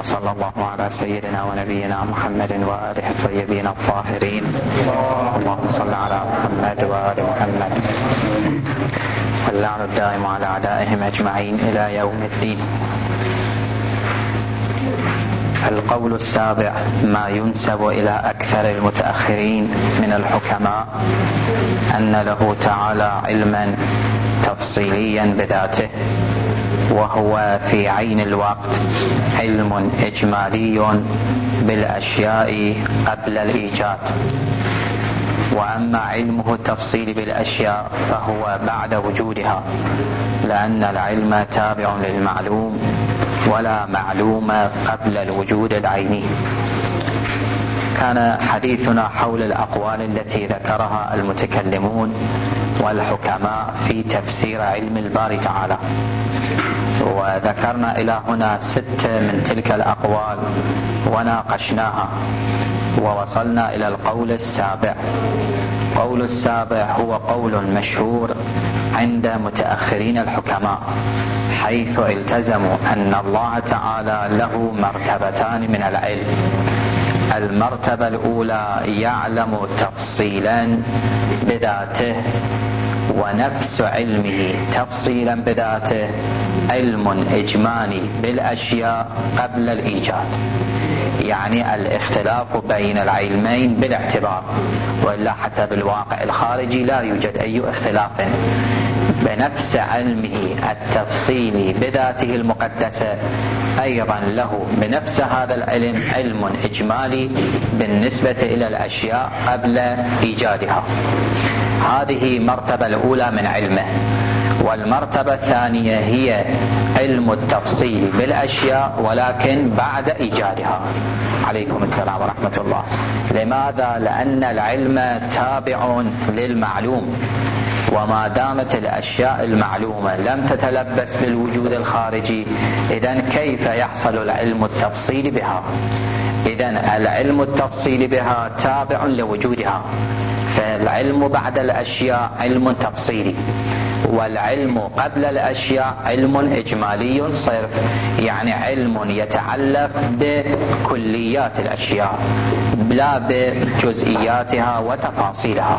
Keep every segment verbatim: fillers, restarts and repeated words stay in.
وصلى الله على سيدنا ونبينا محمد وآله الطيبين الطاهرين. اللهم صل على محمد وآل محمد واللعن الدائم على أعدائهم أجمعين إلى يوم الدين. القول السابع ما ينسب إلى أكثر المتأخرين من الحكماء أن له تعالى علما تفصيليا بذاته، وهو في عين الوقت علم إجمالي بالأشياء قبل الإيجاد، وأما علمه التفصيلي بالأشياء فهو بعد وجودها، لأن العلم تابع للمعلوم ولا معلوم قبل الوجود العيني. كان حديثنا حول الأقوال التي ذكرها المتكلمون والحكماء في تفسير علم الباري تعالى، وذكرنا إلى هنا ست من تلك الأقوال وناقشناها ووصلنا إلى القول السابع. قول السابع هو قول مشهور عند متأخرين الحكماء، حيث التزموا أن الله تعالى له مرتبتان من العلم. المرتبة الأولى يعلم تفصيلا بذاته، ونفس علمه تفصيلا بذاته علم إجمالي بالأشياء قبل الإيجاد، يعني الاختلاف بين العلمين بالاعتبار، وإلا حسب الواقع الخارجي لا يوجد أي اختلاف. بنفس علمه التفصيلي بذاته المقدسة أيضا له بنفس هذا العلم علم إجمالي بالنسبة إلى الأشياء قبل إيجادها. هذه مرتبة الأولى من علمه. والمرتبة الثانية هي علم التفصيل بالأشياء ولكن بعد إيجادها. عليكم السلام ورحمة الله. لماذا؟ لأن العلم تابع للمعلوم، وما دامت الأشياء المعلومة لم تتلبس بالوجود الخارجي، إذن كيف يحصل العلم التفصيلي بها؟ إذن العلم التفصيلي بها تابع لوجودها، فالعلم بعد الأشياء علم تفصيلي، والعلم قبل الأشياء علم إجمالي صرف، يعني علم يتعلق بكليات الأشياء لا بجزئياتها وتفاصيلها.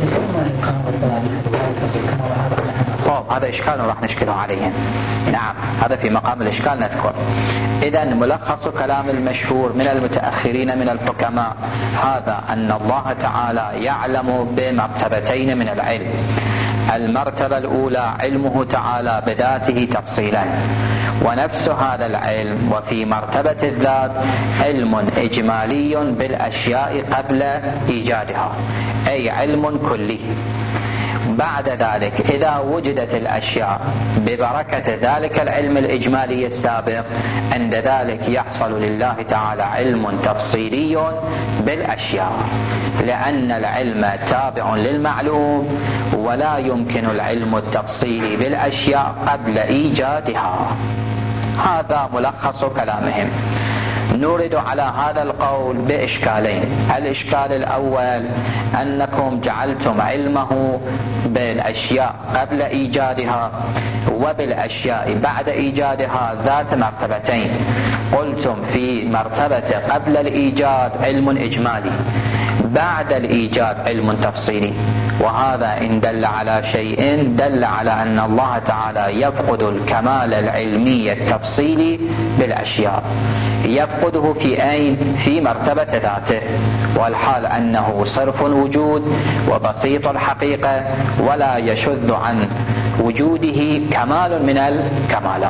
طيب هذا إشكال راح نشكله عليه. نعم هذا في مقام الإشكال نذكر. إذن ملخص كلام المشهور من المتأخرين من الحكماء هذا أن الله تعالى يعلم بمرتبتين من العلم. المرتبة الأولى علمه تعالى بذاته تفصيلا، ونفس هذا العلم وفي مرتبة الذات علم إجمالي بالأشياء قبل إيجادها، أي علم كلي. بعد ذلك إذا وجدت الأشياء ببركة ذلك العلم الإجمالي السابق، عند ذلك يحصل لله تعالى علم تفصيلي بالأشياء، لأن العلم تابع للمعلوم ولا يمكن العلم التفصيلي بالأشياء قبل إيجادها. هذا ملخص كلامهم. نورد على هذا القول بإشكالين. الإشكال الأول أنكم جعلتم علمه بالأشياء قبل إيجادها وبالأشياء بعد إيجادها ذات مرتبتين. قلتم في مرتبة قبل الإيجاد علم إجمالي، بعد الإيجاد علم تفصيلي، وهذا إن دل على شيء دل على أن الله تعالى يفقد الكمال العلمي التفصيلي بالأشياء. يفقده في أين؟ في مرتبة ذاته، والحال أنه صرف وجود وبسيط الحقيقة ولا يشذ عن وجوده كمال من الكمالات.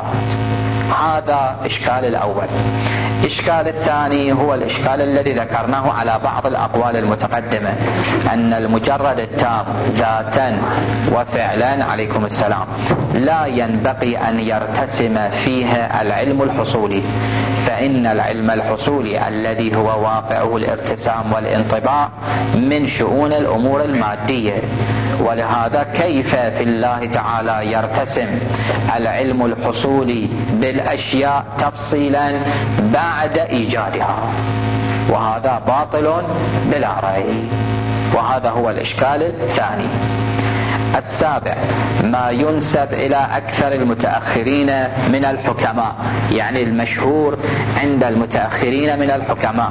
هذا إشكال الأول. الإشكال الثاني هو الإشكال الذي ذكرناه على بعض الأقوال المتقدمة، أن المجرد التام ذاتا وفعلا عليكم السلام لا ينبغي أن يرتسم فيها العلم الحصولي، فإن العلم الحصولي الذي هو واقعه الارتسام والانطباع من شؤون الأمور المادية، ولهذا كيف في الله تعالى يرتسم العلم الحصولي بالأشياء تفصيلا بعد إيجادها؟ وهذا باطل بلا ريب، وهذا هو الإشكال الثاني. السابع ما ينسب إلى أكثر المتأخرين من الحكماء، يعني المشهور عند المتأخرين من الحكماء،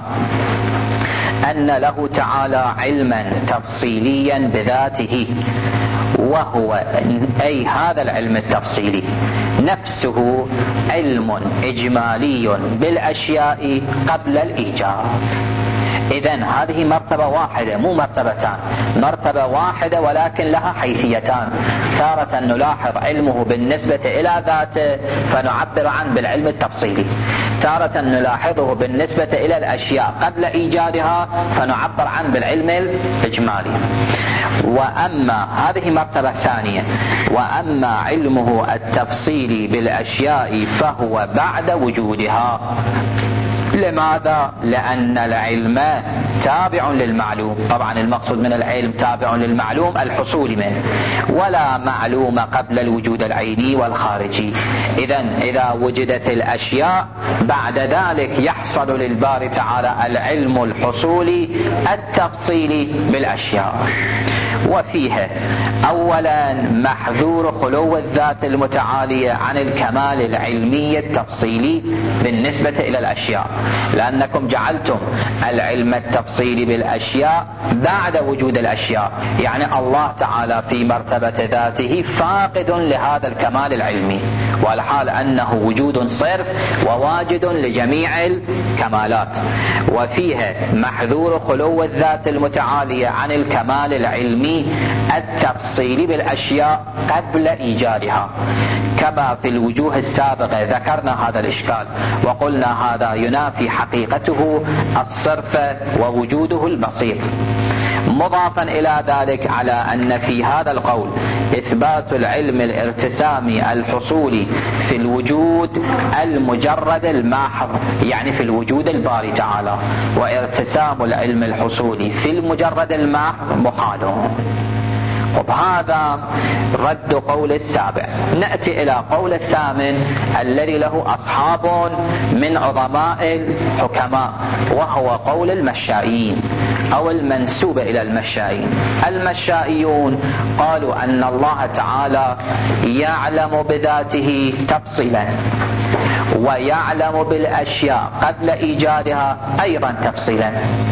أن له تعالى علما تفصيليا بذاته، وهو أي هذا العلم التفصيلي نفسه علم إجمالي بالأشياء قبل الإيجاد. إذن هذه مرتبة واحدة مو مرتبتان، مرتبة واحدة ولكن لها حيثيتان. تارة نلاحظ علمه بالنسبة إلى ذاته فنعبر عنه بالعلم التفصيلي، تارة نلاحظه بالنسبة إلى الأشياء قبل إيجادها فنعبر عنه بالعلم الإجمالي. وأما هذه مرتبة ثانية، وأما علمه التفصيلي بالأشياء فهو بعد وجودها. لماذا؟ لأن العلم تابع للمعلوم، طبعا المقصود من العلم تابع للمعلوم الحصول منه، ولا معلوم قبل الوجود العيني والخارجي. إذن إذا وجدت الأشياء بعد ذلك يحصل للباري تعالى العلم الحصولي التفصيلي بالأشياء. وفيها أولا محذور خلو الذات المتعالية عن الكمال العلمي التفصيلي بالنسبة إلى الأشياء، لأنكم جعلتم العلم التفصيلي بالأشياء بعد وجود الأشياء، يعني الله تعالى في مرتبة ذاته فاقد لهذا الكمال العلمي، والحال أنه وجود صرف وواجد لجميع الكمالات. وفيها محذور خلو الذات المتعالية عن الكمال العلمي التفصيلي بالأشياء قبل إيجادها، كما في الوجوه السابقة ذكرنا هذا الإشكال وقلنا هذا ينافي حقيقته الصرف ووجوده البسيط. مضافا إلى ذلك على أن في هذا القول إثبات العلم الارتسامي الحصولي في الوجود المجرد الماحض، يعني في الوجود الباري تعالى، وارتسام العلم الحصولي في المجرد الماحض محال. وبهذا رد قول السابع. نأتي إلى قول الثامن الذي له أصحاب من عظماء الحكماء، وهو قول المشائيين أو المنسوب إلى المشائيين. المشائيون قالوا أن الله تعالى يعلم بذاته تفصيلا، ويعلم بالأشياء قبل إيجادها أيضا تفصيلا،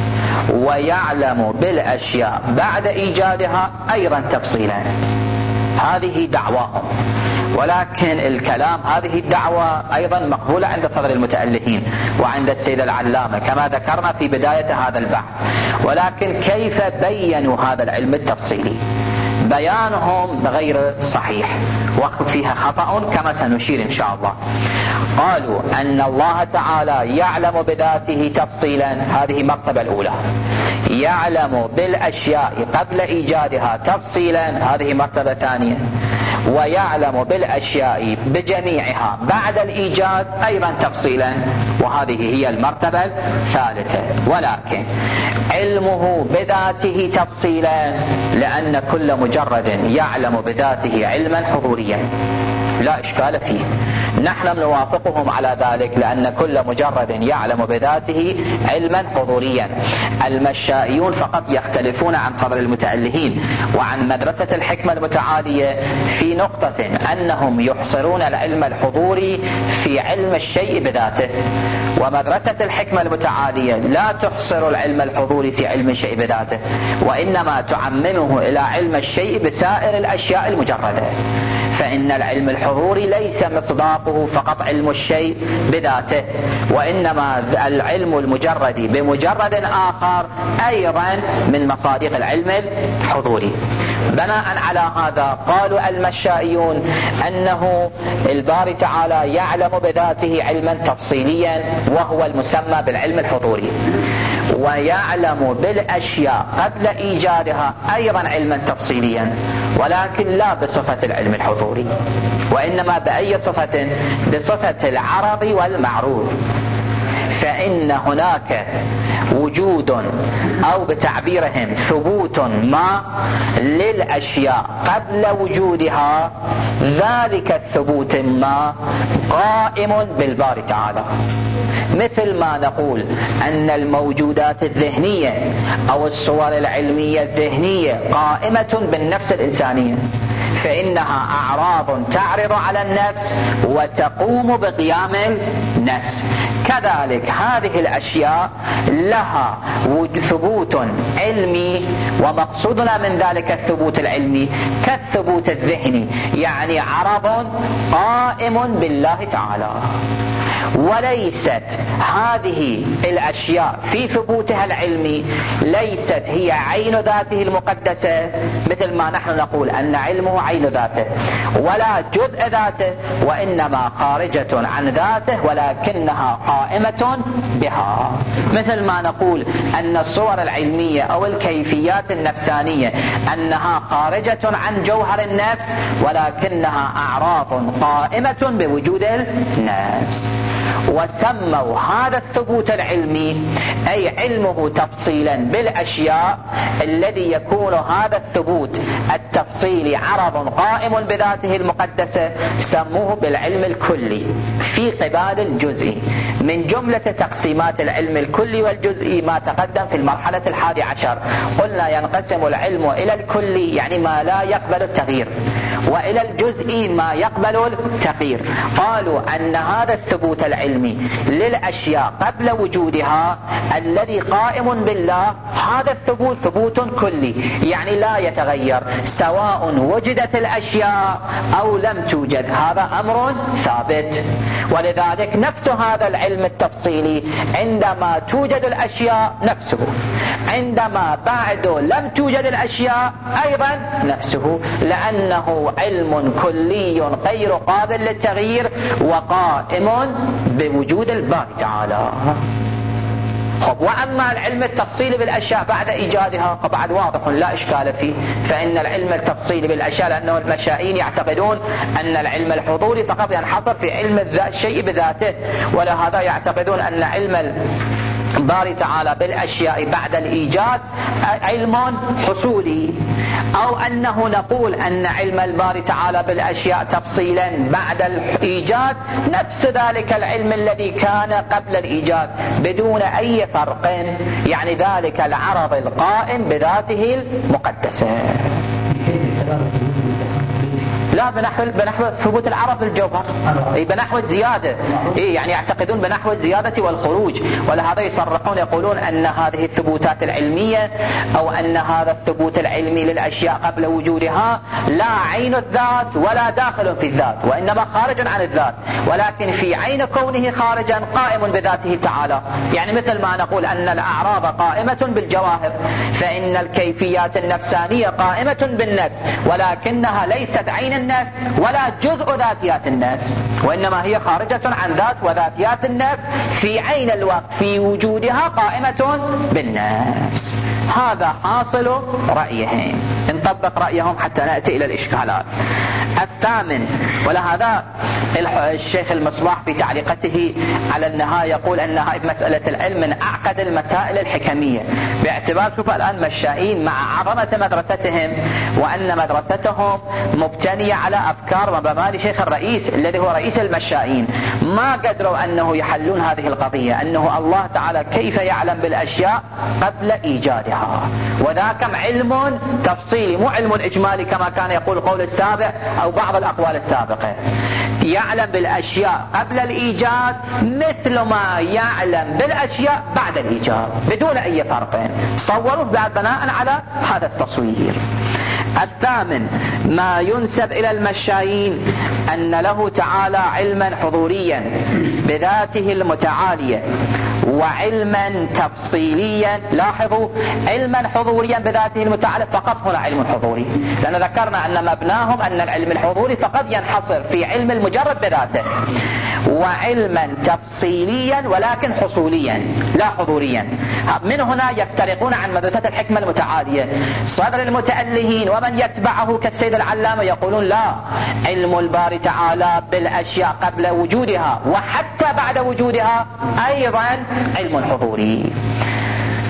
ويعلم بالأشياء بعد إيجادها أيضا تفصيلا. هذه دعواهم، ولكن الكلام هذه الدعوة أيضا مقبولة عند صدر المتألهين وعند السيد العلامة كما ذكرنا في بداية هذا البحث. ولكن كيف بينوا هذا العلم التفصيلي؟ بيانهم غير صحيح وفيها خطأ كما سنشير إن شاء الله. قالوا أن الله تعالى يعلم بذاته تفصيلا، هذه المرتبة الأولى. يعلم بالأشياء قبل إيجادها تفصيلا، هذه مرتبة ثانية. ويعلم بالأشياء بجميعها بعد الإيجاد أيضا تفصيلا، وهذه هي المرتبة الثالثة. ولكن علمه بذاته تفصيلا، لأن كل مجرد يعلم بذاته علما حضوريا لا إشكال فيه، نحن نوافقهم على ذلك، لأن كل مجرد يعلم بذاته علما حضوريا. المشائيون فقط يختلفون عن صدر المتألهين وعن مدرسة الحكمة المتعالية في نقطة، أنهم يحصرون العلم الحضوري في علم الشيء بذاته، ومدرسة الحكمة المتعالية لا تحصر العلم الحضوري في علم الشيء بذاته، وإنما تعممه إلى علم الشيء بسائر الأشياء المجردة. فإن العلم الحضوري ليس مصداقه فقط علم الشيء بذاته، وإنما العلم المجرد بمجرد آخر أيضا من مصادق العلم الحضوري. بناء على هذا قالوا المشائيون أنه الباري تعالى يعلم بذاته علما تفصيليا وهو المسمى بالعلم الحضوري، ويعلم بالأشياء قبل إيجادها أيضا علما تفصيليا، ولكن لا بصفة العلم الحضوري، وإنما بأي صفة؟ بصفة العرض والمعروض. فإن هناك وجود أو بتعبيرهم ثبوت ما للأشياء قبل وجودها، ذلك الثبوت ما قائم بالباري تعالى، مثل ما نقول أن الموجودات الذهنية أو الصور العلمية الذهنية قائمة بالنفس الإنسانية، فإنها أعراض تعرض على النفس وتقوم بقيام النفس. كذلك هذه الأشياء لها ثبوت علمي، ومقصودنا من ذلك الثبوت العلمي كالثبوت الذهني، يعني عرض قائم بالله تعالى، وليست هذه الأشياء في ثبوتها العلمي ليست هي عين ذاته المقدسة، مثل ما نحن نقول أن علمه عين ذاته، ولا جزء ذاته، وإنما خارجة عن ذاته ولكنها قائمة بها. مثل ما نقول أن الصور العلمية أو الكيفيات النفسانية أنها خارجة عن جوهر النفس ولكنها أعراض قائمة بوجود النفس. وسموا هذا الثبوت العلمي أي علمه تفصيلا بالأشياء الذي يكون هذا الثبوت التفصيلي عرض قائم بذاته المقدسة، سموه بالعلم الكلي في قبال الجزئي. من جملة تقسيمات العلم الكلي والجزئي ما تقدم في المرحلة الحادي عشر، قلنا ينقسم العلم إلى الكلي يعني ما لا يقبل التغيير، وإلى الجزئي ما يقبل التغيير. قالوا أن هذا الثبوت العلمي للأشياء قبل وجودها الذي قائم بالله، هذا الثبوت ثبوت كلي يعني لا يتغير سواء وجدت الأشياء أو لم توجد، هذا أمر ثابت. ولذلك نفس هذا العلم التفصيلي عندما توجد الأشياء نفسه، عندما بعد لم توجد الأشياء أيضا نفسه، لأنه علم كلي غير قابل للتغيير وقائم بوجود الباري تعالى. وأما العلم التفصيلي بالأشياء بعد إيجادها فبعد واضح لا إشكال فيه، فإن العلم التفصيلي بالأشياء لأنه المشائين يعتقدون أن العلم الحضوري فقط ينحصر في علم الشيء بذاته، ولهذا يعتقدون أن علم الباري تعالى بالأشياء بعد الإيجاد علم حصولي، أو أنه نقول أن علم الباري تعالى بالأشياء تفصيلا بعد الإيجاد نفس ذلك العلم الذي كان قبل الإيجاد بدون أي فرق، يعني ذلك العرض القائم بذاته المقدسة. لا بنحو بنحو ثبوت العرض بالجوهر، اي بنحو الزياده، اي يعني يعتقدون بنحو الزياده والخروج، ولهذا يصرحون يقولون ان هذه الثبوتات العلميه او ان هذا الثبوت العلمي للاشياء قبل وجودها لا عين الذات ولا داخل في الذات، وانما خارج عن الذات، ولكن في عين كونه خارجا قائم بذاته تعالى. يعني مثل ما نقول ان الاعراض قائمه بالجواهر، فان الكيفيات النفسانيه قائمه بالنفس، ولكنها ليست عين النفس ولا جزء ذاتيات النفس، وإنما هي خارجة عن ذات وذاتيات النفس في عين الوقت في وجودها قائمة بالنفس. هذا حاصل رأيهم، نطبق رأيهم حتى نأتي إلى الإشكالات. الثامن، ولهذا الشيخ المصباح في تعليقته على النهاية يقول أنها مسألة العلم من أعقد المسائل الحكمية، باعتبار شوف الآن مشائين مع عظمة مدرستهم وأن مدرستهم مبتنية على أفكار ومباني شيخ الرئيس الذي هو رئيس المشائين، ما قدروا أنه يحلون هذه القضية، أنه الله تعالى كيف يعلم بالأشياء قبل إيجادها، وذاك علم تفصيلي مو علم إجمالي كما كان يقول القول السابع أو بعض الأقوال السابقة. يعلم بالأشياء قبل الإيجاد مثل ما يعلم بالأشياء بعد الإيجاد بدون أي فرق، صوروا بعد بناء على هذا التصوير. الثامن، ما ينسب إلى المشايين أن له تعالى علما حضوريا بذاته المتعالية وعلما تفصيليا. لاحظوا علما حضوريا بذاته المتعالية فقط، هنا علم حضوري، لأن ذكرنا أن مبناهم أن العلم الحضوري فقط ينحصر في علم المجرد بذاته، وعلما تفصيليا ولكن حصوليا لا حضوريا. من هنا يفترقون عن مدرسة الحكمة المتعالية. صدر المتألهين ومن يتبعه كالسيد العلامة يقولون لا، علم الباري تعالى بالأشياء قبل وجودها وحتى بعد وجودها أيضا علم حضوري.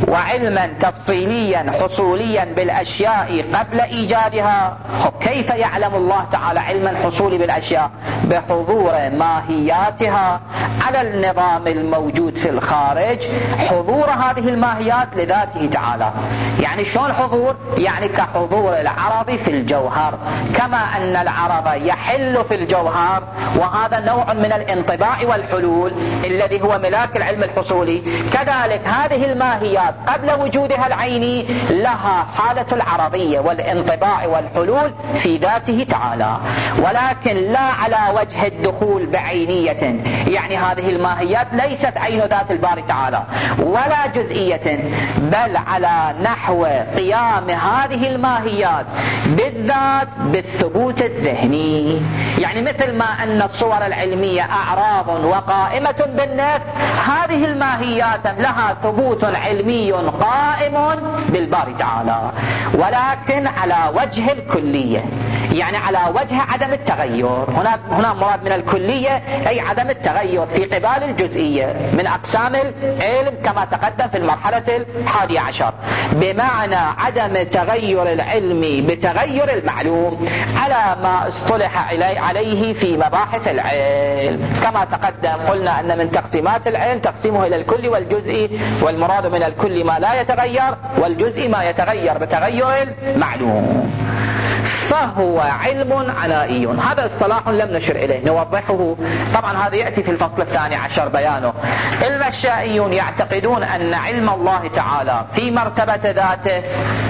وعلما تفصيليا حصوليا بالأشياء قبل إيجادها. كيف يعلم الله تعالى علما حصولي بالأشياء؟ بحضور ماهياتها على النظام الموجود في الخارج، حضور هذه الماهيات لذاته تعالى. يعني شلون حضور؟ يعني كحضور العرض في الجوهر، كما أن العرض يحل في الجوهر، وهذا نوع من الانطباع والحلول الذي هو ملاك العلم الحصولي، كذلك هذه الماهيات قبل وجودها العيني لها حالة العرضية والانطباع والحلول في ذاته تعالى، ولكن لا على وجه الدخول بعينية. يعني هذه الماهيات ليست عين ذات الباري تعالى ولا جزئية، بل على نحو قيام هذه الماهيات بالذات بالثبوت الذهني. يعني مثل ما أن الصور العلمية أعراض وقائمة بالنفس، هذه الماهيات لها ثبوت علمي قائم بالباري تعالى، ولكن على وجه الكلية، يعني على وجه عدم التغير. هنا هنا مراد من الكلية أي عدم التغير في قبال الجزئية من أقسام العلم كما تقدم في المرحلة الحادية عشر، بمعنى عدم تغير العلم بتغير المعلوم على ما اصطلح عليه في مباحث العلم. كما تقدم قلنا أن من تقسيمات العلم تقسيمه إلى الكل والجزئي، والمراد من الكل ما لا يتغير، والجزئي ما يتغير بتغير المعلوم. فهو علم عنائي. هذا اصطلاح لم نشر إليه، نوضحه. طبعا هذا يأتي في الفصل الثاني عشر بيانه. المشائيون يعتقدون أن علم الله تعالى في مرتبة ذاته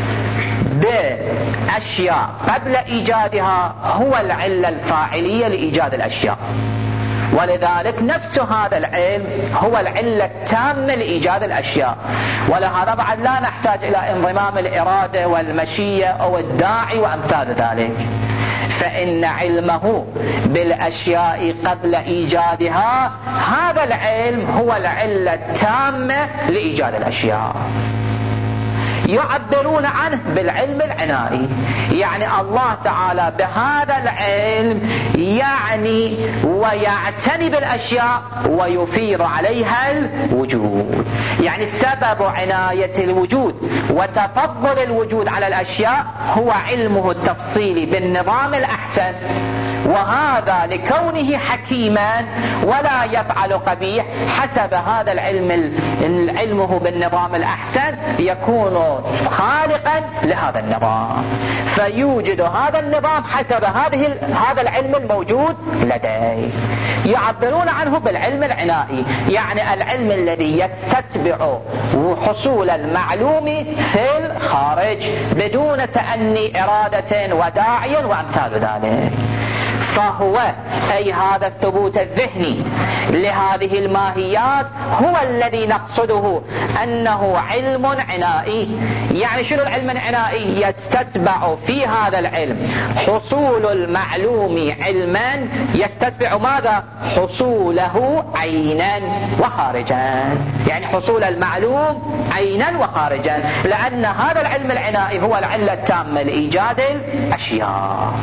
بأشياء قبل إيجادها هو العلة الفاعلية لإيجاد الأشياء، ولذلك نفس هذا العلم هو العلة التامة لإيجاد الأشياء. ولهذا بعد لا نحتاج إلى انضمام الإرادة والمشيئة أو الداعي وأمثال ذلك، فإن علمه بالأشياء قبل إيجادها هذا العلم هو العلة التامة لإيجاد الأشياء. يعبرون عنه بالعلم العنائي، يعني الله تعالى بهذا العلم يعني ويعتني بالأشياء ويفيض عليها الوجود. يعني سبب عناية الوجود وتفضل الوجود على الأشياء هو علمه التفصيلي بالنظام الأحسن، وهذا لكونه حكيما ولا يفعل قبيح حسب هذا العلم. علمه بالنظام الأحسن يكون خالقا لهذا النظام، فيوجد هذا النظام حسب هذه هذا العلم الموجود لديه. يعبرون عنه بالعلم العنائي، يعني العلم الذي يستتبع حصول المعلوم في الخارج بدون تأني إرادة وداعي وأمثال ذلك. فهو أي هذا الثبوت الذهني لهذه الماهيات هو الذي نقصده أنه علم عنائي. يعني شنو العلم العنائي؟ يستتبع في هذا العلم حصول المعلوم علما، يستتبع ماذا؟ حصوله عينا وخارجا، يعني حصول المعلوم عينا وخارجا، لأن هذا العلم العنائي هو العلة التامة لإيجاد الأشياء.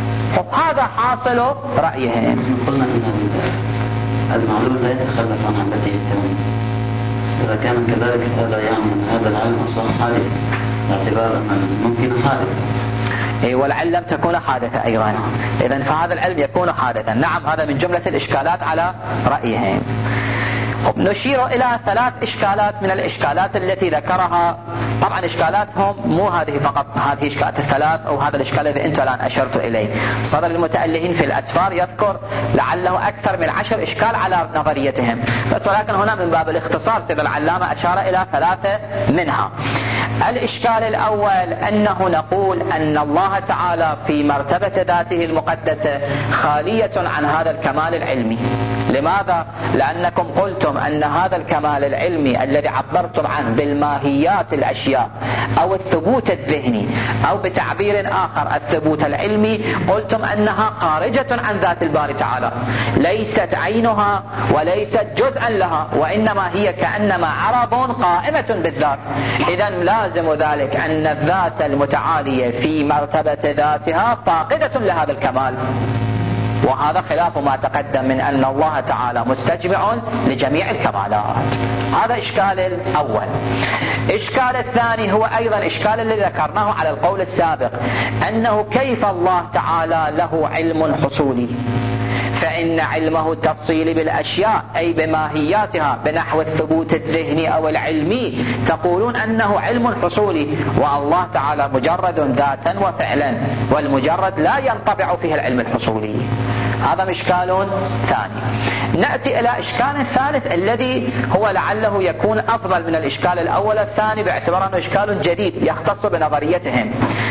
هذا حاصل رأيهم. قلنا أن المعلوم لا يتخلف عن التي يتم، إذا كان كذلك هذا يعني أن هذا العلم أصبح حادث باعتبار أن ممكن حادث. أي والعلم تكون حادثة أيضا، إذن فهذا العلم يكون حادثا. نعم، هذا من جملة الإشكالات على رأيهم. نشير إلى ثلاث إشكالات من الإشكالات التي ذكرها. طبعا إشكالاتهم مو هذه فقط، هذه إشكالات الثلاث أو هذا الإشكال الذي أنت الآن أشرت إليه. صدر المتألهين في الأسفار يذكر لعله أكثر من عشر إشكال على نظريتهم، بس ولكن هنا من باب الاختصار سيد العلامة أشار إلى ثلاثة منها. الإشكال الأول أنه نقول أن الله تعالى في مرتبة ذاته المقدسة خالية عن هذا الكمال العلمي. لماذا؟ لأنكم قلتم أن هذا الكمال العلمي الذي عبرتم عنه بالماهيات الأشياء أو الثبوت الذهني أو بتعبير آخر الثبوت العلمي، قلتم أنها خارجة عن ذات الباري تعالى، ليست عينها وليست جزءا لها، وإنما هي كأنما عرض قائمة بالذات. إذن لازم ذلك أن الذات المتعالية في مرتبة ذاتها فاقدة لهذا الكمال. وهذا خلاف ما تقدم من أن الله تعالى مستجمع لجميع الكمالات. هذا إشكال الأول. إشكال الثاني هو أيضا إشكال الذي ذكرناه على القول السابق، أنه كيف الله تعالى له علم حصولي، فإن علمه التفصيلي بالأشياء أي بماهياتها بنحو الثبوت الذهني أو العلمي تقولون أنه علم حصولي، والله تعالى مجرد ذاتا وفعلا، والمجرد لا ينطبع فيه العلم الحصولي. هذا إشكال ثاني. نأتي إلى إشكال ثالث الذي هو لعله يكون أفضل من الإشكال الأول الثاني باعتبار أنه إشكال جديد يختص بنظريتهم،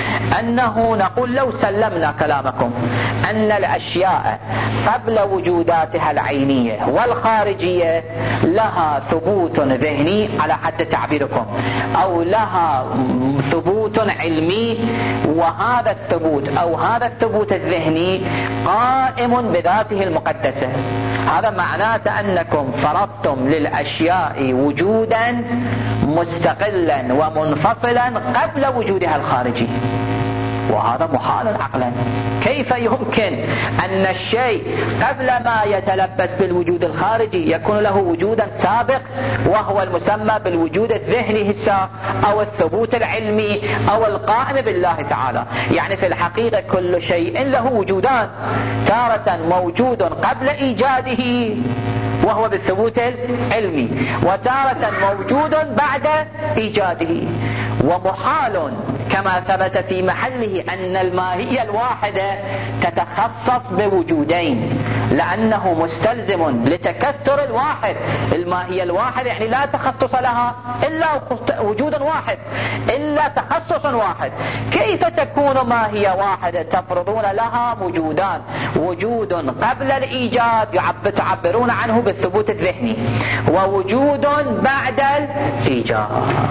أنه نقول لو سلمنا كلامكم أن الأشياء قبل وجوداتها العينية والخارجية لها ثبوت ذهني على حد تعبيركم، أو لها ثبوت علمي، وهذا الثبوت أو هذا الثبوت الذهني قائم بذاته المقدسة، هذا معناته أنكم فرضتم للأشياء وجودا مستقلا ومنفصلا قبل وجودها الخارجي، وهذا محال عقلا. كيف يمكن أن الشيء قبل ما يتلبس بالوجود الخارجي يكون له وجودا سابق، وهو المسمى بالوجود الذهني هسه أو الثبوت العلمي أو القائم بالله تعالى؟ يعني في الحقيقة كل شيء له وجودان، تارة موجود قبل إيجاده وهو بالثبوت العلمي، وتارة موجود بعد إيجاده. ومحال كما ثبت في محله أن الماهية الواحدة تتخصص بوجودين، لأنه مستلزم لتكثر الواحد. الماهية الواحدة يعني لا تخصص لها إلا وجود واحد، إلا تخصص واحد. كيف تكون ماهية واحدة تفرضون لها وجودان، وجود قبل الإيجاد تعبرون عنه بالثبوت الذهني، ووجود بعد الإيجاد؟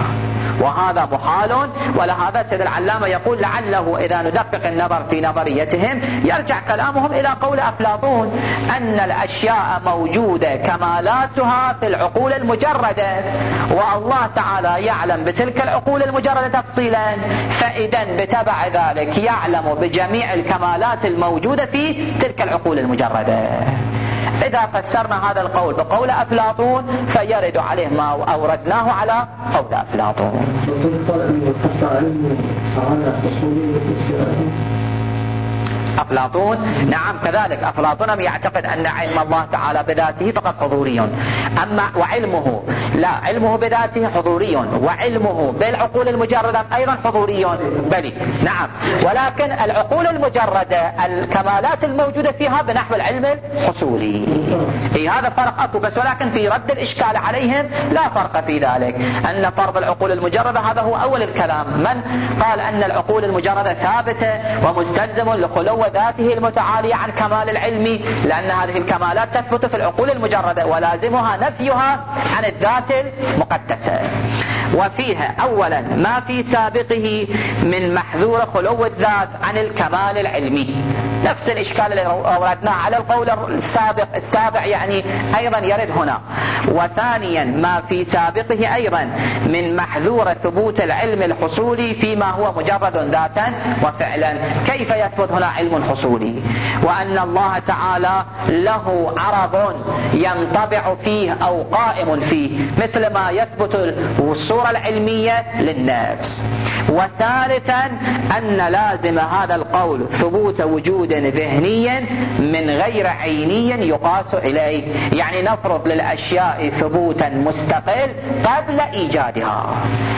وهذا محال. ولهذا سيد العلامة يقول لعله إذا ندقق النظر في نظريتهم يرجع كلامهم إلى قول أفلاطون أن الأشياء موجودة كمالاتها في العقول المجردة، والله تعالى يعلم بتلك العقول المجردة تفصيلا، فإذا بتبع ذلك يعلم بجميع الكمالات الموجودة في تلك العقول المجردة. إذا فسرنا هذا القول بقول أفلاطون فيرد عليه ما أوردناه على قول أفلاطون. أفلاطون نعم كذلك، أفلاطون يعتقد أن علم الله تعالى بذاته فقط حضوري، أما وعلمه لا، علمه بذاته حضوري، وعلمه بالعقول المجردة أيضا حضوري بلي نعم، ولكن العقول المجردة الكمالات الموجودة فيها بنحو العلم الحصولي. إيه هذا فرق أكو بس، ولكن في رد الإشكال عليهم لا فرق في ذلك، أن فرض العقول المجردة هذا هو أول الكلام. من قال أن العقول المجردة ثابتة ومستلزم لخلو ذاته المتعالية عن كمال العلم، لأن هذه الكمالات تثبت في العقول المجردة ولازمها نفيها عن الذات المقدسة. وفيها أولا ما في سابقه من محذور خلو الذات عن الكمال العلمي، نفس الإشكال اللي أوردناه على القول السابق السابع يعني أيضا يرد هنا. وثانيا ما في سابقه أيضا من محذور ثبوت العلم الحصولي فيما هو مجرد ذاتا وفعلا. كيف يثبت هنا علم حصولي؟ وأن الله تعالى له عرض ينطبع فيه أو قائم فيه مثل ما يثبت الصورة العلمية للنفس. وثالثا أن لازم هذا القول ثبوت وجود ذهني من غير عيني يقاس إليه، يعني نفرض للأشياء ثبوتا مستقل قبل إيجادها،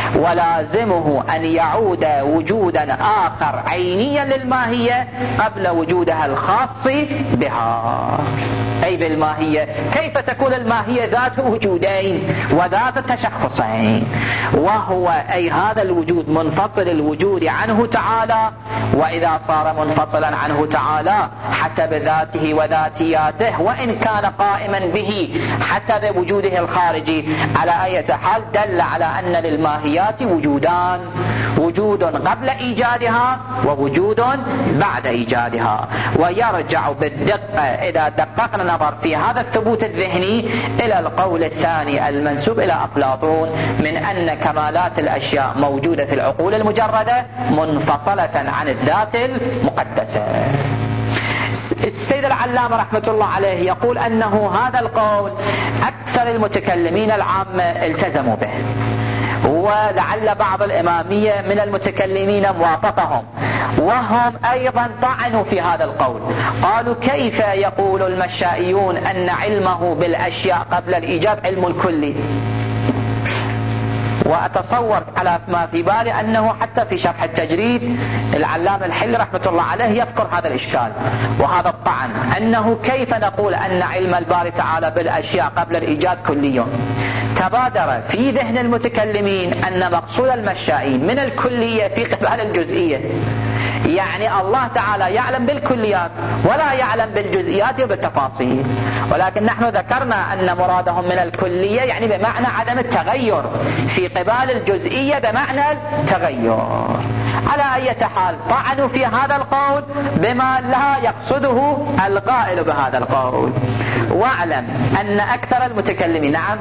ولازمه أن يعود وجودا آخر عينيا للماهية قبل وجودها الخاص بها. أي بالماهية كيف تكون الماهية ذات وجودين وذات تشخصين، وهو أي هذا الوجود منفصل الوجود عنه تعالى، وإذا صار منفصلا عنه تعالى حسب ذاته وذاتياته وإن كان قائما به حسب وجوده الخارجي، على أي حال دل على أن للماهيات وجودان، وجود قبل إيجادها ووجود بعد إيجادها. ويرجع بالدقة إذا دققنا نظر في هذا الثبوت الذهني إلى القول الثاني المنسوب إلى أفلاطون من أن كمالات الأشياء موجودة في العقول المجردة منفصلة عن الذات المقدسة. السيد العلامة رحمة الله عليه يقول أنه هذا القول أكثر المتكلمين العامة التزموا به، ولعل بعض الإمامية من المتكلمين موافقهم، وهم أيضا طعنوا في هذا القول. قالوا كيف يقول المشائيون أن علمه بالأشياء قبل الإيجاد علم الكلي؟ وأتصور على ما في بالي أنه حتى في شرح التجريد العلامة الحلي رحمة الله عليه يذكر هذا الإشكال وهذا الطعن، أنه كيف نقول أن علم الباري تعالى بالأشياء قبل الإيجاد كلي؟ تبادر في ذهن المتكلمين أن مقصود المشائين من الكلية في قبال الجزئية، يعني الله تعالى يعلم بالكليات ولا يعلم بالجزئيات وبالتفاصيل، ولكن نحن ذكرنا أن مرادهم من الكلية يعني بمعنى عدم التغير، في قبال الجزئية بمعنى التغير. على أي حال طعنوا في هذا القول بما لا يقصده القائل بهذا القول. واعلم أن أكثر المتكلمين نعم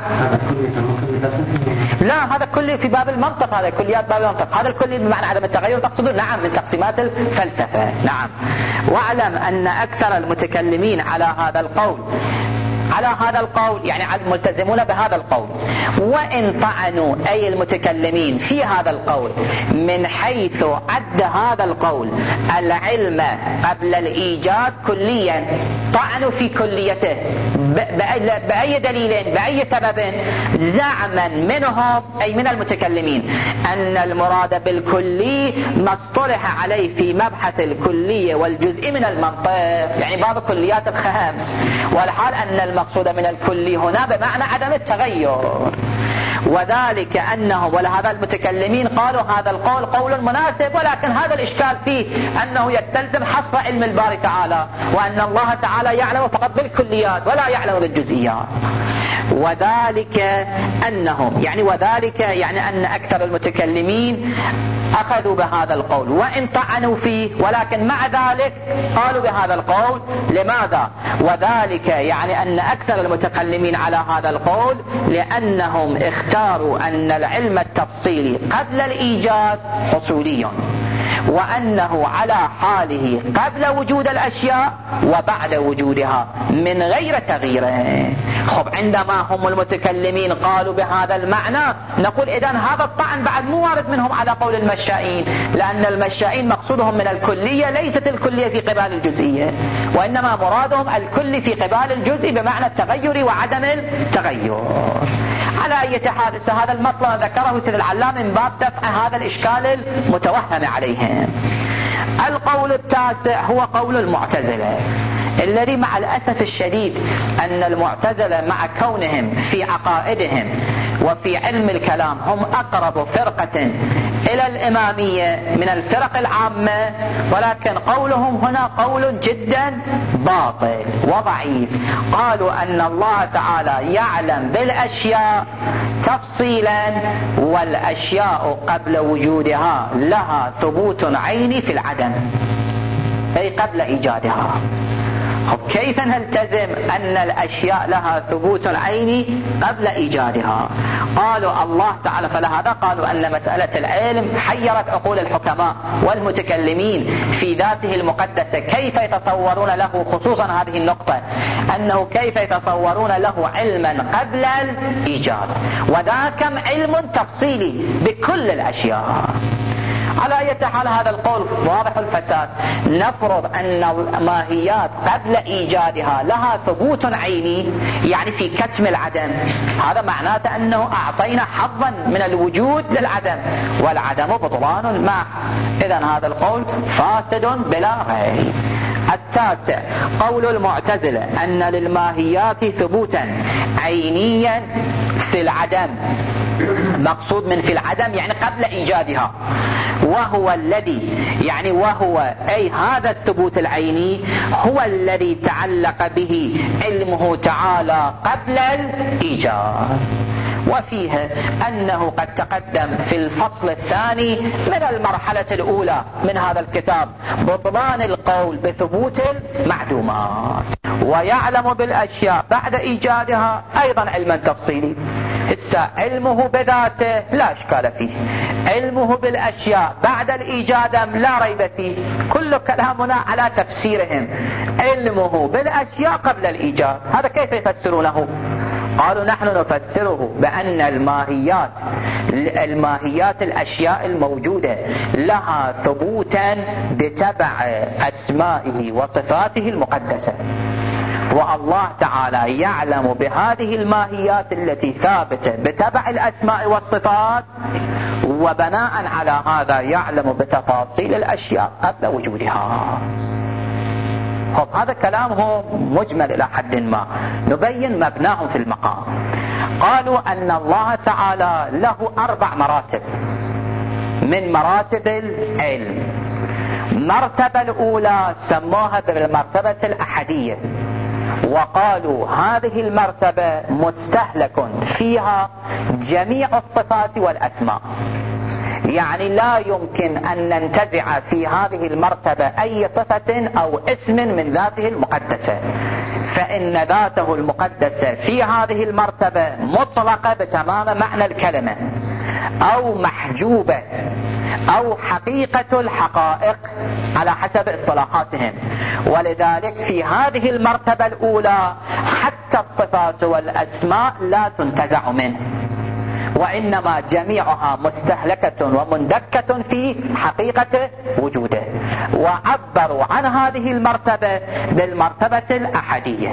لا هذا كله في باب المنطق، هذا كليات باب المنطق، هذا الكلي بمعنى عدم التغير تقصده نعم من تقسيمات الفلسفة. نعم. واعلم أن أكثر المتكلمين على هذا القول على هذا القول يعني ملتزمون بهذا القول، وإن طعنوا أي المتكلمين في هذا القول من حيث عد هذا القول العلم قبل الإيجاد كليا، طعنوا في كليته بأي دليل بأي سبب؟ زعما منهم أي من المتكلمين أن المراد بالكلي ما اصطلح عليه في مبحث الكلية والجزء من المنطق، يعني بعض الكليات الخمس، والحال أن المقصود من الكلي هنا بمعنى عدم التغير، وذلك أنهم ولهذا المتكلمين قالوا هذا القول قول مناسب، ولكن هذا الإشكال فيه أنه يستلزم حصر علم الباري تعالى، وأن الله تعالى يعلم فقط بالكليات ولا يعلم بالجزئيات. وذلك أنهم يعني وذلك يعني أن أكثر المتكلمين أخذوا بهذا القول وإن طعنوا فيه، ولكن مع ذلك قالوا بهذا القول. لماذا؟ وذلك يعني أن أكثر المتكلمين على هذا القول لأنهم اختاروا أن العلم التفصيلي قبل الإيجاد حصولي، وأنه على حاله قبل وجود الأشياء وبعد وجودها من غير تغيير. خب عندما هم المتكلمين قالوا بهذا المعنى نقول إذن هذا الطعن بعد مو وارد منهم على قول المشائين، لأن المشائين مقصودهم من الكلية ليست الكلية في قبال الجزئية، وإنما مرادهم الكل في قبال الجزء بمعنى التغير وعدم التغير. على أي حال هذا المطلب ذكره سيد العلام من باب دفع هذا الإشكال المتوهم عليهم. القول التاسع هو قول المعتزلة، الذي مع الأسف الشديد أن المعتزلة مع كونهم في عقائدهم وفي علم الكلام هم أقرب فرقة إلى الإمامية من الفرق العامة، ولكن قولهم هنا قول جدا باطل وضعيف. قالوا أن الله تعالى يعلم بالأشياء تفصيلا، والأشياء قبل وجودها لها ثبوت عيني في العدم أي قبل إيجادها. كيف نلتزم أن الأشياء لها ثبوت عيني قبل إيجادها؟ قالوا الله تعالى، فلهذا قالوا أن مسألة العلم حيرت عقول الحكماء والمتكلمين في ذاته المقدسة، كيف يتصورون له خصوصا هذه النقطة أنه كيف يتصورون له علما قبل الإيجاد، وذاك علم تفصيلي بكل الأشياء. على أي حال هذا القول واضح الفساد. نفرض أن الماهيات قبل إيجادها لها ثبوت عيني يعني في كتم العدم، هذا معناته أنه أعطينا حظا من الوجود للعدم، والعدم بطلان ما، إذن هذا القول فاسد بلا ريب. التاسع قول المعتزلة أن للماهيات ثبوتا عينيا في العدم، مقصود من في العدم يعني قبل إيجادها، وهو الذي يعني وهو أي هذا الثبوت العيني هو الذي تعلق به علمه تعالى قبل الإيجاد. وفيه أنه قد تقدم في الفصل الثاني من المرحلة الأولى من هذا الكتاب بطلان القول بثبوت المعلومات، ويعلم بالأشياء بعد إيجادها أيضا علما تفصيلي. إذا علمه بذاته لا إشكال فيه، علمه بالأشياء بعد الإيجاد لا ريب فيه. كل كلامنا على تفسيرهم. علمه بالأشياء قبل الإيجاد، هذا كيف يفسرونه؟ قالوا نحن نفسره بأن الماهيات الماهيات الأشياء الموجودة لها ثبوتا بتبع أسمائه وصفاته المقدسة، والله تعالى يعلم بهذه الماهيات التي ثابتة بتبع الأسماء والصفات، وبناء على هذا يعلم بتفاصيل الأشياء قبل وجودها. خب هذا كلامهم مجمل إلى حد ما، نبين مبناهم في المقام. قالوا أن الله تعالى له أربع مراتب من مراتب العلم. المرتبة الأولى سموها بالمرتبة الأحدية، وقالوا هذه المرتبة مستهلك فيها جميع الصفات والأسماء، يعني لا يمكن أن ننتزع في هذه المرتبة أي صفة أو اسم من ذاته المقدسة، فإن ذاته المقدسة في هذه المرتبة مطلقة بتمام معنى الكلمة، أو محجوبة، أو حقيقة الحقائق على حسب اصطلاحاتهم. ولذلك في هذه المرتبة الأولى حتى الصفات والأسماء لا تنتزع منه، وإنما جميعها مستهلكة ومندكة في حقيقة وجوده، وعبروا عن هذه المرتبة بالمرتبة الأحدية.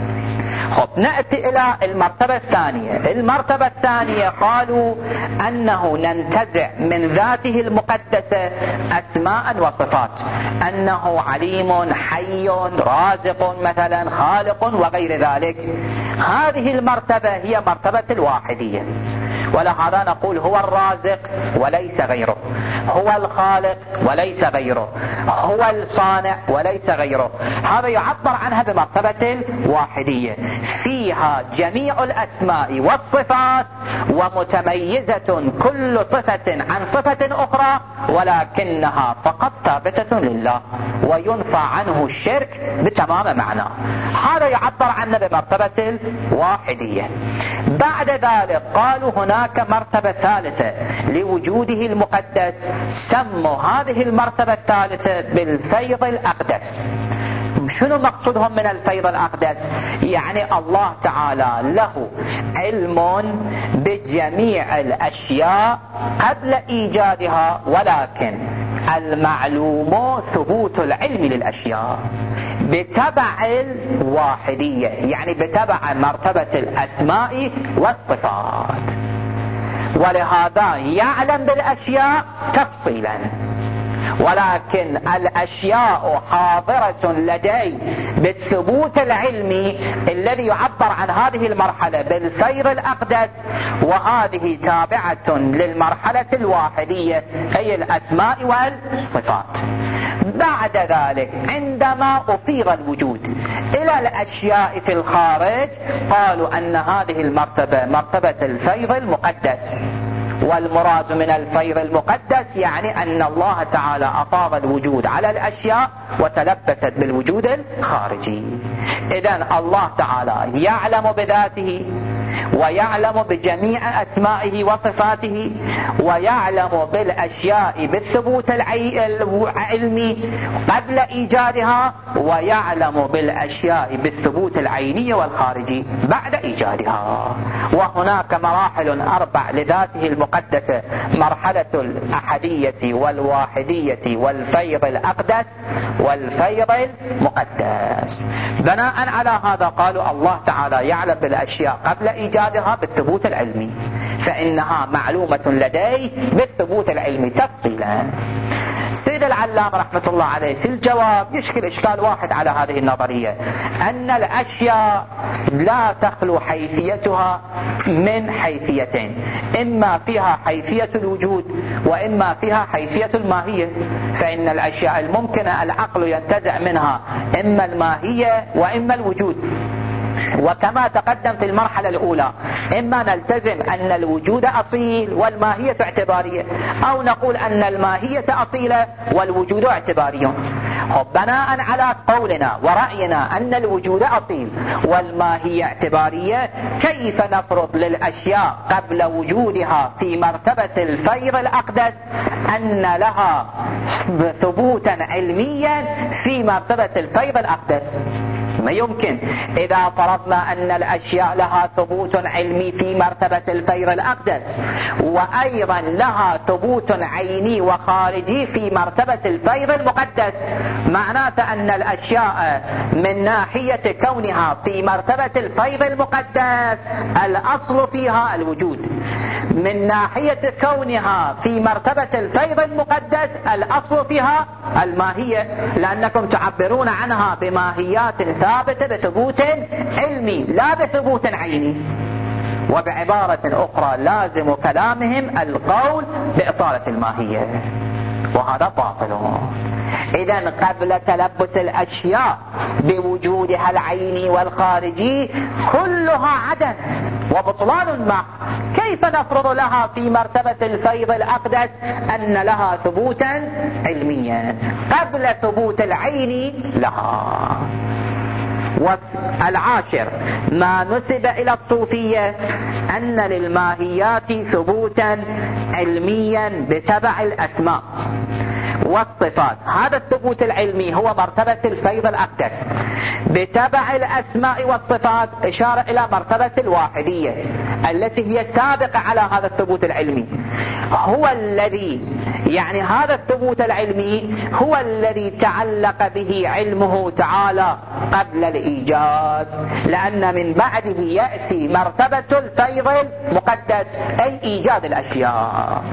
خب نأتي إلى المرتبة الثانية. المرتبة الثانية قالوا أنه ننتزع من ذاته المقدسة أسماء وصفات، أنه عليم، حي، رازق مثلا، خالق وغير ذلك. هذه المرتبة هي مرتبة الواحدية، ولهذا نقول هو الرازق وليس غيره، هو الخالق وليس غيره، هو الصانع وليس غيره. هذا يعبر عنها بمرتبة الواحدية، فيها جميع الأسماء والصفات، ومتميزة كل صفة عن صفة أخرى، ولكنها فقط ثابتة لله، وينفى عنه الشرك بتمام معنى. هذا يعبر عنه بمرتبة الواحدية. بعد ذلك قالوا هناك مرتبة ثالثة لوجوده المقدس، سموا هذه المرتبة الثالثة بالفيض الأقدس. شنو مقصودهم من الفيض الأقدس؟ يعني الله تعالى له علم بجميع الأشياء قبل إيجادها، ولكن المعلوم ثبوت العلم للأشياء بتبع الواحدية، يعني بتبع مرتبة الأسماء والصفات. ولهذا يعلم بالأشياء تفصيلا، ولكن الأشياء حاضرة لدي بالثبوت العلمي الذي يعبر عن هذه المرحلة بالفيض الأقدس، وهذه تابعة للمرحلة الواحدية أي الأسماء والصفات. بعد ذلك عندما أفيض الوجود إلى الأشياء في الخارج، قالوا أن هذه المرتبة مرتبة الفيض المقدس. والمراد من الفيض المقدس يعني أن الله تعالى أفاض الوجود على الأشياء وتلبست بالوجود الخارجي. إذن الله تعالى يعلم بذاته، ويعلم بجميع أسمائه وصفاته، ويعلم بالأشياء بالثبوت العلمي قبل إيجادها، ويعلم بالأشياء بالثبوت العيني والخارجي بعد إيجادها. وهناك مراحل أربع لذاته المقدسة: مرحلة الأحدية والواحدية والفيض الأقدس والفيض المقدس. بناء على هذا قالوا الله تعالى يعلم بالأشياء قبل إيجادها بالثبوت العلمي، فإنها معلومة لديه بالثبوت العلمي تفصيلا. سيد العلام رحمة الله عليه في الجواب يشكل إشكال واحد على هذه النظرية، أن الأشياء لا تخلو حيثيتها من حيثيتين: إما فيها حيثية الوجود، وإما فيها حيثية الماهية. فإن الأشياء الممكنة العقل ينتزع منها إما الماهية وإما الوجود. وكما تقدم في المرحلة الأولى، إما نلتزم أن الوجود أصيل والماهية اعتبارية، أو نقول أن الماهية أصيلة والوجود اعتباري. بناء على قولنا ورأينا أن الوجود أصيل والماهية اعتبارية، كيف نفرض للأشياء قبل وجودها في مرتبة الفيض الأقدس أن لها ثبوتا علميا في مرتبة الفيض الأقدس؟ ما يمكن. إذا فرضنا أن الأشياء لها ثبوت علمي في مرتبة الفيض الأقدس وأيضا لها ثبوت عيني وخارجي في مرتبة الفيض المقدس، معناته أن الأشياء من ناحية كونها في مرتبة الفيض المقدس الأصل فيها الوجود، من ناحية كونها في مرتبة الفيض المقدس الأصل فيها الماهية، لأنكم تعبرون عنها بماهيات ثابتة بثبوت علمي لا بثبوت عيني. وبعبارة أخرى لازم كلامهم القول بإصالة الماهية، وهذا باطل. إذن قبل تلبس الأشياء بوجودها العيني والخارجي كلها عدم وبطلان ما، كيف نفرض لها في مرتبة الفيض الأقدس أن لها ثبوتا علميا قبل ثبوت العين لها؟ والعاشر ما نسب إلى الصوفية أن للماهيات ثبوتا علميا بتبع الأسماء والصفات. هذا الثبوت العلمي هو مرتبة الفيض الأقدس، بتبع الأسماء والصفات إشارة إلى مرتبة الواحدية التي هي سابقة على هذا الثبوت العلمي. هو الذي يعني هذا الثبوت العلمي هو الذي تعلق به علمه تعالى قبل الإيجاد، لأن من بعده يأتي مرتبة الفيض المقدس أي إيجاد الأشياء.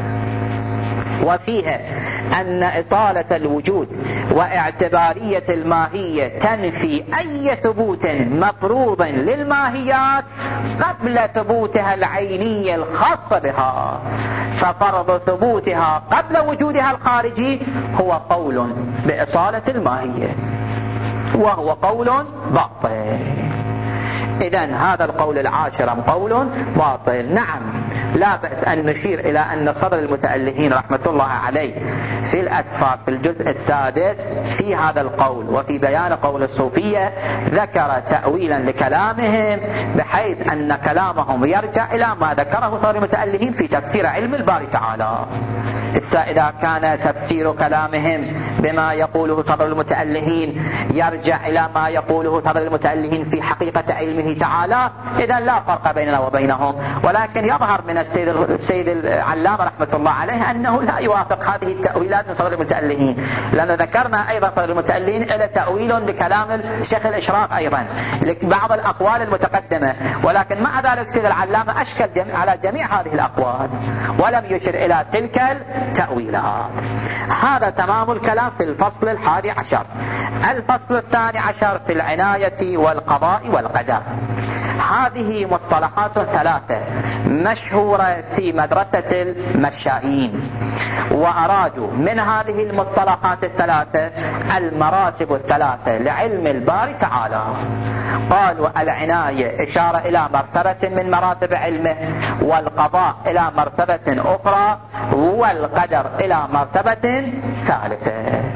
وفيها أن إصالة الوجود واعتبارية الماهية تنفي أي ثبوت مفروض للماهيات قبل ثبوتها العيني الخاص بها، ففرض ثبوتها قبل وجودها الخارجي هو قول بإصالة الماهية، وهو قول باطل. إذن هذا القول العاشر قول باطل. نعم، لا بأس أن نشير إلى أن صدر المتألهين رحمة الله عليه في الأسفار في الجزء السادس في هذا القول وفي بيان قول الصوفية ذكر تأويلا لكلامهم، بحيث أن كلامهم يرجع إلى ما ذكره صدر المتألهين في تفسير علم الباري تعالى. إذا كان تفسير كلامهم بما يقوله صدر المتألهين يرجع إلى ما يقوله صدر المتألهين في حقيقة علمه تعالى، إذن لا فرق بيننا وبينهم. ولكن يظهر من السيد السيد العلامة رحمة الله عليه أنه لا يوافق هذه التأويلات من صدر المتألهين، لأن ذكرنا أيضا صدر المتألهين إلى تأويل لكلام الشيخ الإشراق أيضا لبعض الأقوال المتقدمة، ولكن مع ذلك السيد العلامة أشكل جميع على جميع هذه الأقوال ولم يشر إلى تلك التأويلات. هذا تمام الكلام في الفصل الحادي عشر. الفصل الثاني عشر في العناية والقضاء والقدر. هذه مصطلحات ثلاثة مشهورة في مدرسة المشائين، وأرادوا من هذه المصطلحات الثلاثة المراتب الثلاثة لعلم الباري تعالى. قالوا العناية إشارة إلى مرتبة من مراتب علمه، والقضاء إلى مرتبة أخرى، والقدر إلى مرتبة ثالثة.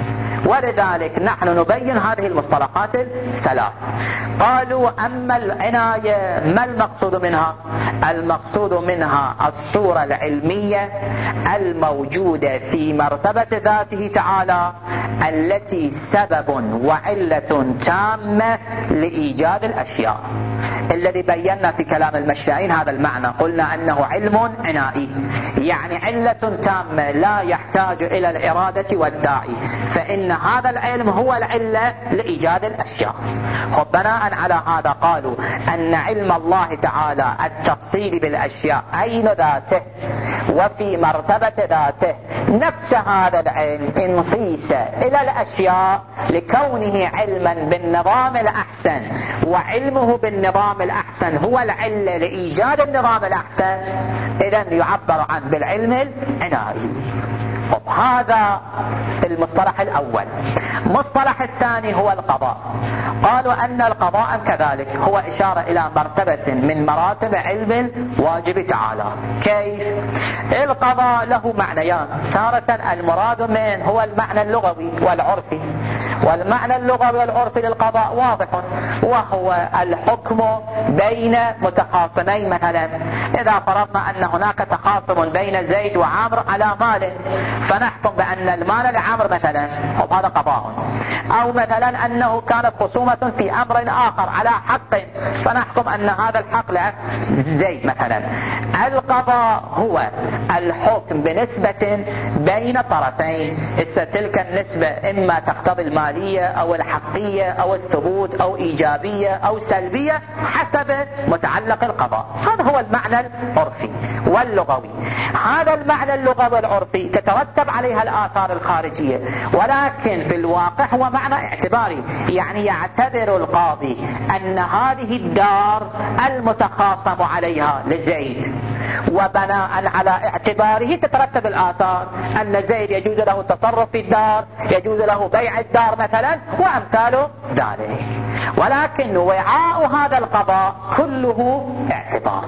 ولذلك نحن نبين هذه المصطلحات الثلاث. قالوا أما العناية ما المقصود منها؟ المقصود منها الصورة العلمية الموجودة في مرتبة ذاته تعالى التي سبب وعلة تامة لإيجاد الأشياء، الذي بينا في كلام المشائين هذا المعنى. قلنا أنه علم عنائي، يعني علة تامة لا يحتاج إلى الإرادة والداعي، فإن هذا العلم هو العلة لإيجاد الأشياء. بناء على هذا قالوا أن علم الله تعالى التفصيل بالأشياء عين ذاته وفي مرتبة ذاته، نفس هذا العلم إن قيس إلى الأشياء لكونه علما بالنظام الأحسن، وعلمه بالنظام الأحسن هو العلة لإيجاد النظام الأحسن، إذن يعبر عن بالعلم العنائي. هذا المصطلح الأول. مصطلح الثاني هو القضاء. قالوا أن القضاء كذلك هو إشارة إلى مرتبة من مراتب علم الواجب تعالى. كيف؟ القضاء له معنيان، تارة المراد منه هو المعنى اللغوي والعرفي، والمعنى اللغوي والعرفي للقضاء واضح، وهو الحكم بين متخاصمين. مثلا إذا فرضنا أن هناك تخاصم بين زيد وعمر على مال، فنحكم بأن المال لعمر مثلا، هذا قضاء. أو مثلا أنه كانت خصومة في أمر آخر على حق، فنحكم أن هذا الحق لزيد مثلا. القضاء هو الحكم بنسبة بين طرفين، تلك النسبة إما تقتضي المالية أو الحقية أو الثبوت أو إيجابية أو سلبية حسب متعلق القضاء. هذا هو المعنى العرفي واللغوي. هذا المعنى اللغوي والعرفي تترتب عليها الآثار الخارجية، ولكن في الواقع هو معنى اعتباري، يعني يعتبر القاضي أن هذه الدار المتخاصم عليها لزيد، وبناء على اعتباره تترتب الآثار، أن زيد يجوز له التصرف في الدار، يجوز له بيع الدار مثلا وأمثال ذلك. ولكن وعاء هذا القضاء كله اعتبار.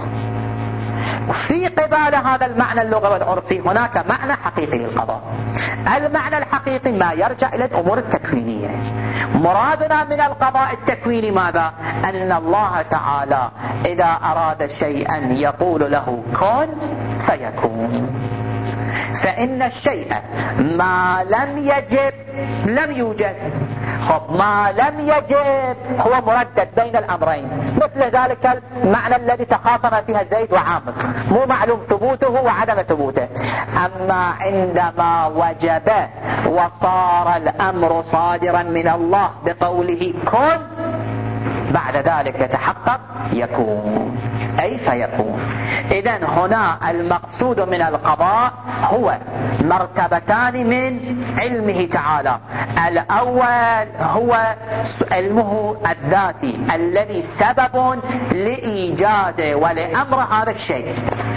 في قبال هذا المعنى اللغوي والعرفي هناك معنى حقيقي للقضاء. المعنى الحقيقي ما يرجع إلى الأمور التكوينية. مرادنا من القضاء التكويني ماذا؟ أن الله تعالى إذا أراد شيئا يقول له كن فيكون، فإن الشيء ما لم يجب لم يوجد. خب ما لم يجب هو مردد بين الأمرين، مثل ذلك المعنى الذي تخاصم فيها زيد وعامر، مو معلوم ثبوته وعدم ثبوته. أما عندما وجب وصار الأمر صادرا من الله بقوله كن، بعد ذلك يتحقق يكون، أي فيكون. إذن هنا المقصود من القضاء هو مرتبتان من علمه تعالى. الأول هو علمه الذاتي الذي سبب لإيجاد ولأمر هذا الشيء،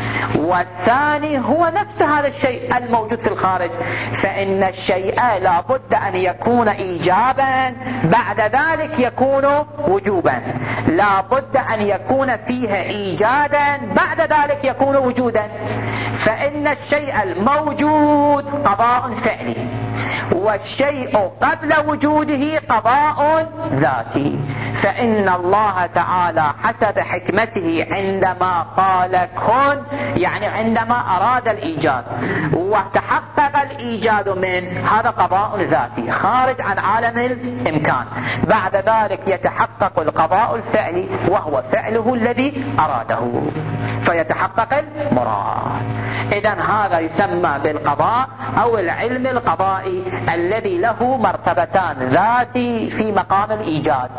والثاني هو نفس هذا الشيء الموجود في الخارج، فإن الشيء لا بد أن يكون إيجابا بعد ذلك يكون وجوبا، لا بد أن يكون فيه إيجادا بعد ذلك يكون وجودا. فإن الشيء الموجود قضاء فعلي، والشيء قبل وجوده قضاء ذاتي. فإن الله تعالى حسب حكمته عندما قال كن، يعني عندما أراد الإيجاد وتحقق الإيجاد من، هذا قضاء ذاتي خارج عن عالم الإمكان. بعد ذلك يتحقق القضاء الفعلي وهو فعله الذي أراده، فيتحقق المراد. إذن هذا يسمى بالقضاء أو العلم القضائي الذي له مرتبتان، ذاتي في مقام الإيجاد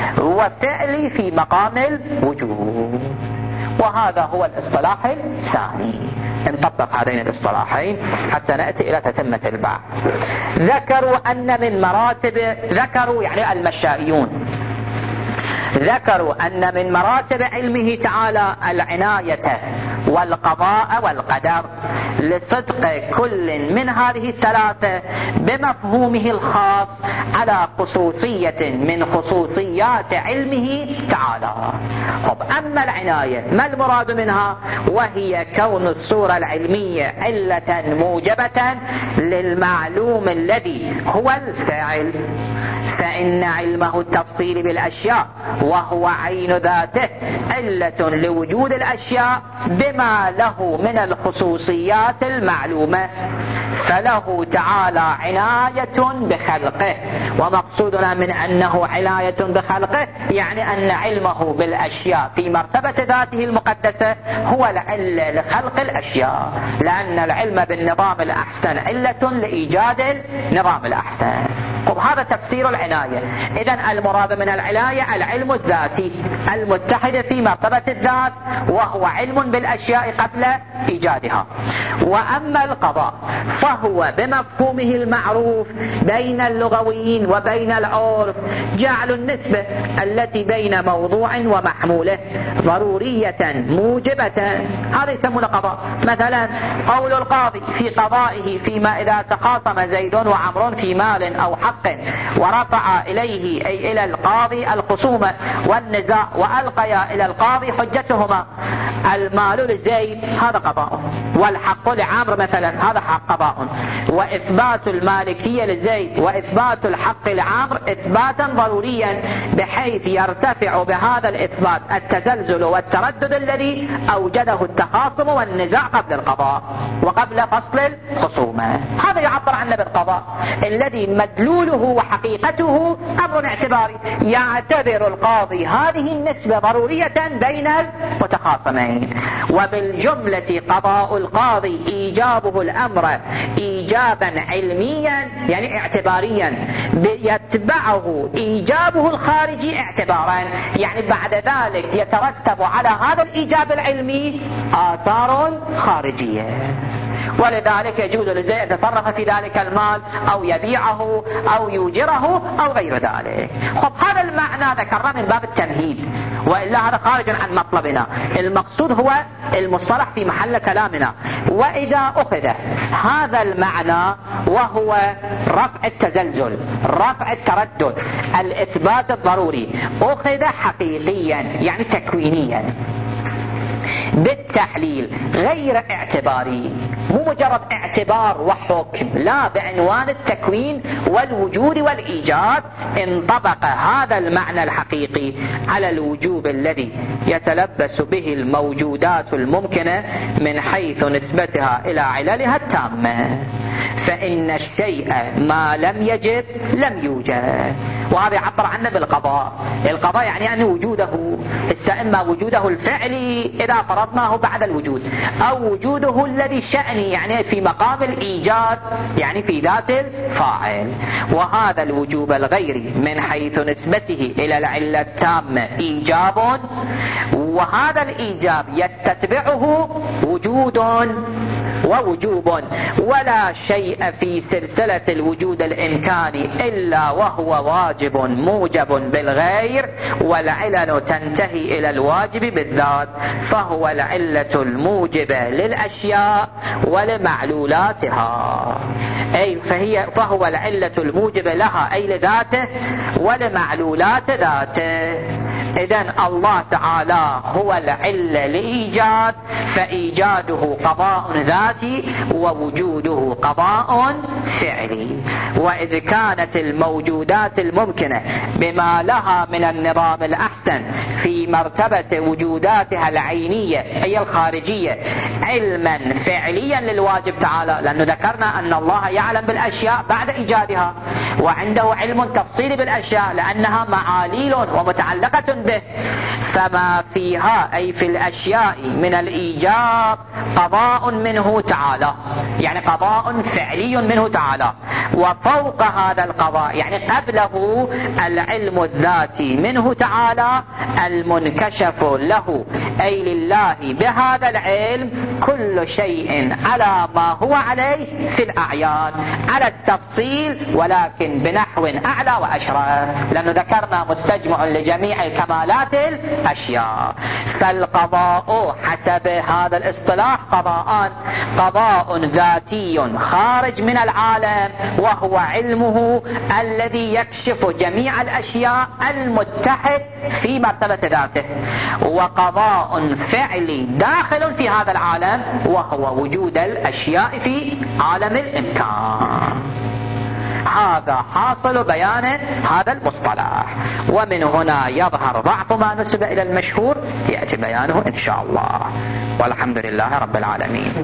وفعلي في مقام الوجود. وهذا هو الاصطلاح الثاني. نطبق هذين الاصطلاحين حتى نأتي إلى تتمة البحث. ذكروا أن من مراتب، ذكروا يعني المشائيون، ذكروا أن من مراتب علمه تعالى العناية والقضاء والقدر، لصدق كل من هذه الثلاثة بمفهومه الخاص على خصوصية من خصوصيات علمه تعالى. طب أما العناية ما المراد منها؟ وهي كون الصورة العلمية علة موجبة للمعلوم الذي هو الفاعل، فإن علمه التفصيل بالأشياء وهو عين ذاته علة لوجود الأشياء بما له من الخصوصيات المعلومة. فله تعالى عناية بخلقه، ومقصودنا من أنه عناية بخلقه يعني أن علمه بالأشياء في مرتبة ذاته المقدسة هو العلة لخلق الأشياء، لأن العلم بالنظام الأحسن علة لإيجاد النظام الأحسن. طب هذا تفسير العناية. إذن المراد من العناية العلم الذاتي المتحد في مرتبة الذات، وهو علم بالأشياء قبل إيجادها. وأما القضاء فهو بمفهومه المعروف بين اللغويين وبين العرف جعل النسبة التي بين موضوع ومحموله ضرورية موجبة، هذا يسمونه قضاء. مثلا قول القاضي في قضائه فيما إذا تخاصم زيد وعمر في مال أو حق ورفع إليه أي إلى القاضي الخصومة والنزاع وألقيا إلى القاضي حجتهما المال لزيد، هذا قضاء. والحق لعمرو مثلا هذا حق قضاء. وإثبات المالكية لزيد وإثبات الحق لعمرو إثباتا ضروريا بحيث يرتفع بهذا الإثبات التزلزل والتردد الذي أوجده التخاصم والنزاع قبل القضاء وقبل فصل الخصومة. هذا يعبر عنه بالقضاء الذي مدلوله وحقيقته أمر اعتباري. يعتبر القاضي هذه النسبة ضرورية بين المتخاصمين. وبالجملة قضاء القاضي إيجابه الأمر إيجابا علميا يعني اعتباريا، يتبعه إيجابه الخارجي اعتبارا، يعني بعد ذلك يترتب على هذا الإيجاب العلمي آثار خارجية. ولذلك يجوز لزيد أن يتصرف في ذلك المال أو يبيعه أو يوجره أو غير ذلك. خب هذا المعنى ذكرناه من باب التمهيد، وإلا هذا خارج عن مطلبنا. المقصود هو المصطلح في محل كلامنا. وإذا أخذ هذا المعنى وهو رفع التزلزل رفع التردد الإثبات الضروري أخذ حقيقيا يعني تكوينيا بالتحليل غير اعتباري، مو مجرد اعتبار وحكم، لا، بعنوان التكوين والوجود والإيجاد، انطبق هذا المعنى الحقيقي على الوجوب الذي يتلبس به الموجودات الممكنة من حيث نسبتها إلى عللها التامة. فإن الشيء ما لم يجب لم يوجد، وهذا يعبر عنه بالقضاء. القضاء يعني أن وجوده إما وجوده الفعلي إذا فرضناه بعد الوجود، أو وجوده الذي شأني يعني في مقام الإيجاد يعني في ذات الفاعل. وهذا الوجوب الغيري من حيث نسبته إلى العلة التامة إيجاب، وهذا الإيجاب يستتبعه وجود ووجوب، ولا شيء في سلسلة الوجود الإمكاني إلا وهو واجب موجب بالغير، والعلل تنتهي إلى الواجب بالذات، فهو العلة الموجبة للأشياء ولمعلولاتها، أي فهي فهو العلة الموجبة لها أي لذاته ولمعلولات ذاته. إذن الله تعالى هو العلة لإيجاد، فإيجاده قضاء ذاتي ووجوده قضاء فعلي. وإذ كانت الموجودات الممكنة بما لها من النظام الأحسن في مرتبة وجوداتها العينية أي الخارجية علما فعليا للواجب تعالى، لأنه ذكرنا أن الله يعلم بالأشياء بعد إيجادها، وعنده علم تفصيلي بالأشياء لأنها معاليل ومتعلقة به، فما فيها أي في الأشياء من الإيجاب قضاء منه تعالى يعني قضاء فعلي منه تعالى. وفوق هذا القضاء يعني قبله العلم الذاتي منه تعالى المنكشف له أي لله بهذا العلم كل شيء على ما هو عليه في الأعيان على التفصيل، ولكن بنحو أعلى وأشرف، لأنه ذكرنا مستجمع لجميع كمالات الأشياء. فالقضاء حسب هذا الاصطلاح قضاءان: قضاء ذاتي خارج من العالم وهو علمه الذي يكشف جميع الأشياء المتحد في مرتبة ذاته، وقضاء فعلي داخل في هذا العالم وهو وجود الأشياء في عالم الإمكان. هذا حاصل بيان هذا المصطلح، ومن هنا يظهر ضعف ما نسب إلى المشهور، يأتي بيانه إن شاء الله، والحمد لله رب العالمين.